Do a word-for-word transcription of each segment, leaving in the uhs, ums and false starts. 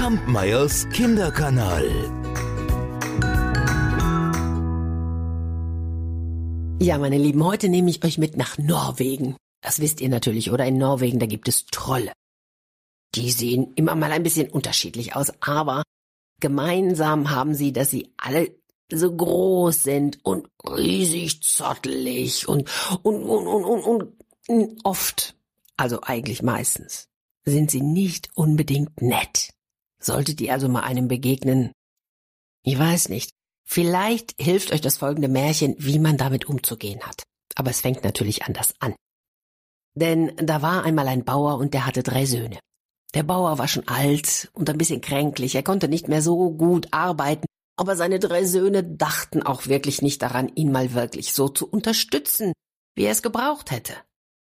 Kampmeyers Kinderkanal. Ja, meine Lieben, heute nehme ich euch mit nach Norwegen. Das wisst ihr natürlich, oder? In Norwegen, da gibt es Trolle. Die sehen immer mal ein bisschen unterschiedlich aus, aber gemeinsam haben sie, dass sie alle so groß sind und riesig zottelig und, und, und, und, und, und oft, also eigentlich meistens, sind sie nicht unbedingt nett. Solltet ihr also mal einem begegnen, ich weiß nicht, vielleicht hilft euch das folgende Märchen, wie man damit umzugehen hat. Aber es fängt natürlich anders an. Denn da war einmal ein Bauer und der hatte drei Söhne. Der Bauer war schon alt und ein bisschen kränklich, er konnte nicht mehr so gut arbeiten, aber seine drei Söhne dachten auch wirklich nicht daran, ihn mal wirklich so zu unterstützen, wie er es gebraucht hätte.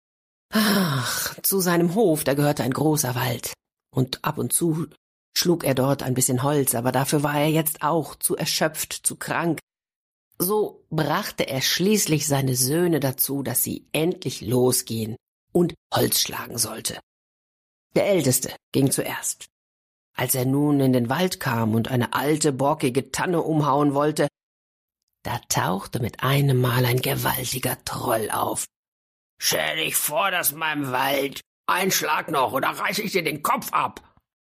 Ach, zu seinem Hof, da gehörte ein großer Wald. Und ab und zu schlug er dort ein bisschen Holz, aber dafür war er jetzt auch zu erschöpft, zu krank. So brachte er schließlich seine Söhne dazu, dass sie endlich losgehen und Holz schlagen sollte. Der Älteste ging zuerst. Als er nun in den Wald kam und eine alte, borkige Tanne umhauen wollte, da tauchte mit einem Mal ein gewaltiger Troll auf. »Stell dich vor, das meinem Wald! Ein Schlag noch, oder reiß ich dir den Kopf ab!«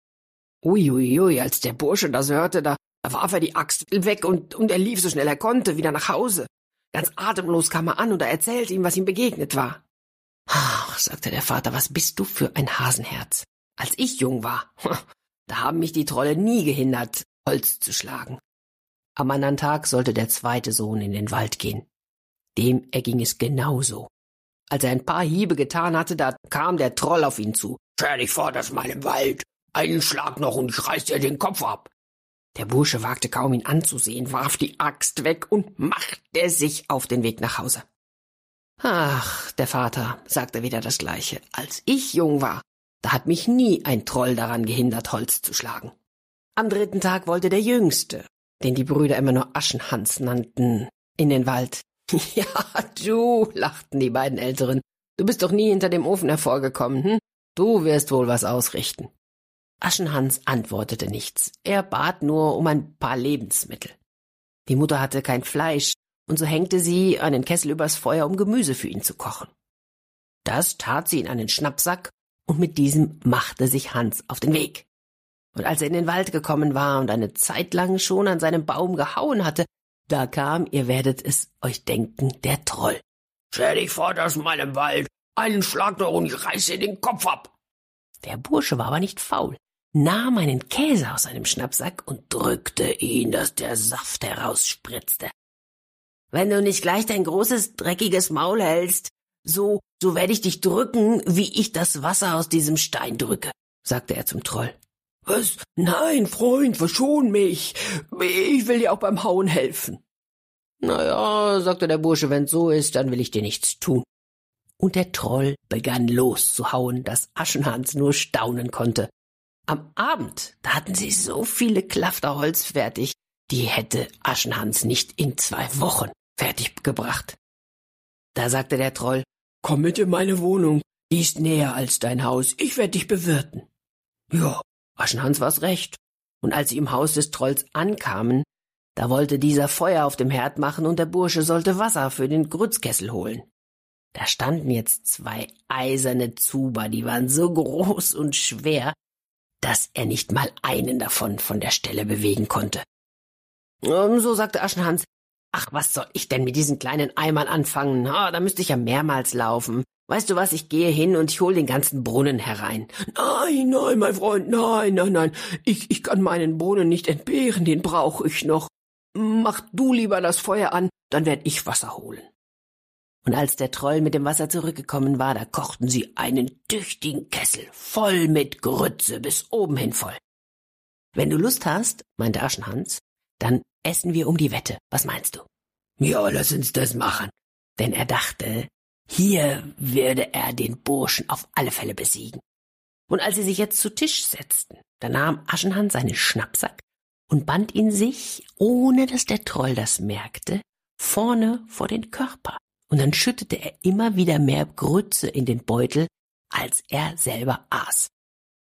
Uiuiui, ui, als der Bursche das hörte, da warf er die Axt weg und, und er lief so schnell er konnte wieder nach Hause. Ganz atemlos kam er an und er erzählte ihm, was ihm begegnet war. »Ach«, sagte der Vater, »was bist du für ein Hasenherz? Als ich jung war, da haben mich die Trolle nie gehindert, Holz zu schlagen.« Am anderen Tag sollte der zweite Sohn in den Wald gehen. Dem erging es genauso. Als er ein paar Hiebe getan hatte, da kam der Troll auf ihn zu. »Stell dich vor, das mal im Wald! Einen Schlag noch und ich reiß dir den Kopf ab!« Der Bursche wagte kaum, ihn anzusehen, warf die Axt weg und machte sich auf den Weg nach Hause. »Ach, der Vater«, sagte wieder das Gleiche, »als ich jung war, da hat mich nie ein Troll daran gehindert, Holz zu schlagen.« Am dritten Tag wollte der Jüngste, den die Brüder immer nur Aschenhans nannten, in den Wald. »Ja, du«, lachten die beiden Älteren, »du bist doch nie hinter dem Ofen hervorgekommen, hm? Du wirst wohl was ausrichten.« Aschenhans antwortete nichts, er bat nur um ein paar Lebensmittel. Die Mutter hatte kein Fleisch, und so hängte sie einen Kessel übers Feuer, um Gemüse für ihn zu kochen. Das tat sie in einen Schnappsack, und mit diesem machte sich Hans auf den Weg. Und als er in den Wald gekommen war und eine Zeit lang schon an seinem Baum gehauen hatte, da kam, ihr werdet es euch denken, der Troll. »Stell dich vor, das mal im Wald! Einen Schlag noch und ich reiß dir den Kopf ab!« Der Bursche war aber nicht faul, nahm einen Käse aus seinem Schnappsack und drückte ihn, dass der Saft herausspritzte. »Wenn du nicht gleich dein großes, dreckiges Maul hältst, so, so werde ich dich drücken, wie ich das Wasser aus diesem Stein drücke«, sagte er zum Troll. »Was? Nein, Freund, verschon mich. Ich will dir auch beim Hauen helfen.« »Na ja«, sagte der Bursche, »wenn's so ist, dann will ich dir nichts tun.« Und der Troll begann loszuhauen, dass Aschenhans nur staunen konnte. Am Abend, da hatten sie so viele Klafter Holz fertig, die hätte Aschenhans nicht in zwei Wochen fertig gebracht. Da sagte der Troll, »Komm mit in meine Wohnung, die ist näher als dein Haus, ich werde dich bewirten.« Ja, Aschenhans war's recht, und als sie im Haus des Trolls ankamen, da wollte dieser Feuer auf dem Herd machen und der Bursche sollte Wasser für den Grützkessel holen. Da standen jetzt zwei eiserne Zuber, die waren so groß und schwer, dass er nicht mal einen davon von der Stelle bewegen konnte. Und so sagte Aschenhans, »Ach, was soll ich denn mit diesen kleinen Eimern anfangen? Ah, da müsste ich ja mehrmals laufen. Weißt du was, ich gehe hin und ich hol den ganzen Brunnen herein.« »Nein, nein, mein Freund, nein, nein, nein, ich, ich kann meinen Brunnen nicht entbehren, den brauche ich noch. Mach du lieber das Feuer an, dann werd ich Wasser holen.« Und als der Troll mit dem Wasser zurückgekommen war, da kochten sie einen tüchtigen Kessel, voll mit Grütze, bis oben hin voll. »Wenn du Lust hast«, meinte Aschenhans, »dann essen wir um die Wette. Was meinst du?« »Ja, lass uns das machen.« Denn er dachte, hier würde er den Burschen auf alle Fälle besiegen. Und als sie sich jetzt zu Tisch setzten, da nahm Aschenhans seinen Schnappsack und band ihn sich, ohne dass der Troll das merkte, vorne vor den Körper. Und dann schüttete er immer wieder mehr Grütze in den Beutel, als er selber aß. Der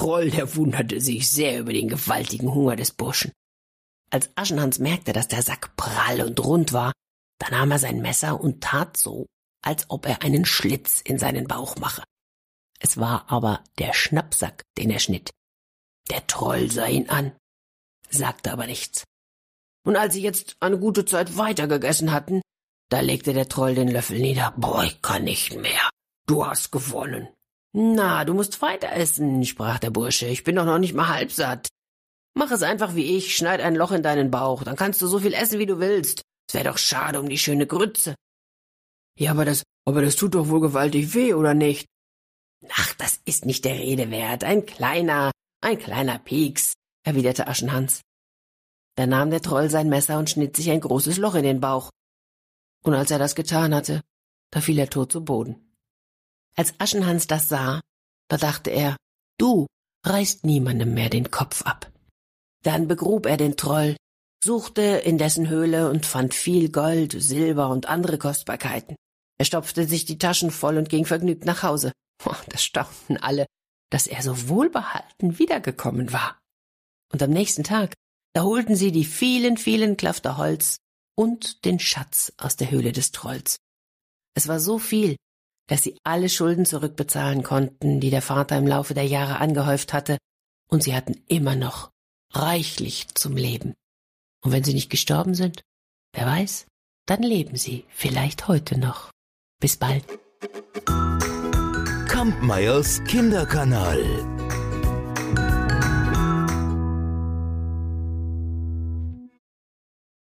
Troll, der wunderte sich sehr über den gewaltigen Hunger des Burschen. Als Aschenhans merkte, dass der Sack prall und rund war, da nahm er sein Messer und tat so, als ob er einen Schlitz in seinen Bauch mache. Es war aber der Schnappsack, den er schnitt. Der Troll sah ihn an, sagte aber nichts. Und als sie jetzt eine gute Zeit weitergegessen hatten, da legte der Troll den Löffel nieder. »Boah, ich kann nicht mehr. Du hast gewonnen.« »Na, du musst weiter essen«, sprach der Bursche. »Ich bin doch noch nicht mal halb satt. Mach es einfach wie ich, schneid ein Loch in deinen Bauch, dann kannst du so viel essen, wie du willst. Es wäre doch schade um die schöne Grütze.« »Ja, aber das, aber das tut doch wohl gewaltig weh, oder nicht?« »Ach, das ist nicht der Rede wert. Ein kleiner, ein kleiner Pieks«, erwiderte Aschenhans. Da nahm der Troll sein Messer und schnitt sich ein großes Loch in den Bauch. Und als er das getan hatte, da fiel er tot zu Boden. Als Aschenhans das sah, da dachte er, du reißt niemandem mehr den Kopf ab. Dann begrub er den Troll, suchte in dessen Höhle und fand viel Gold, Silber und andere Kostbarkeiten. Er stopfte sich die Taschen voll und ging vergnügt nach Hause. Oh, das staunten alle, dass er so wohlbehalten wiedergekommen war. Und am nächsten Tag, da holten sie die vielen, vielen Klafter Holz und den Schatz aus der Höhle des Trolls. Es war so viel, dass sie alle Schulden zurückbezahlen konnten, die der Vater im Laufe der Jahre angehäuft hatte, und sie hatten immer noch reichlich zum Leben. Und wenn sie nicht gestorben sind, wer weiß, dann leben sie vielleicht heute noch. Bis bald. Kampmeyers Kinderkanal.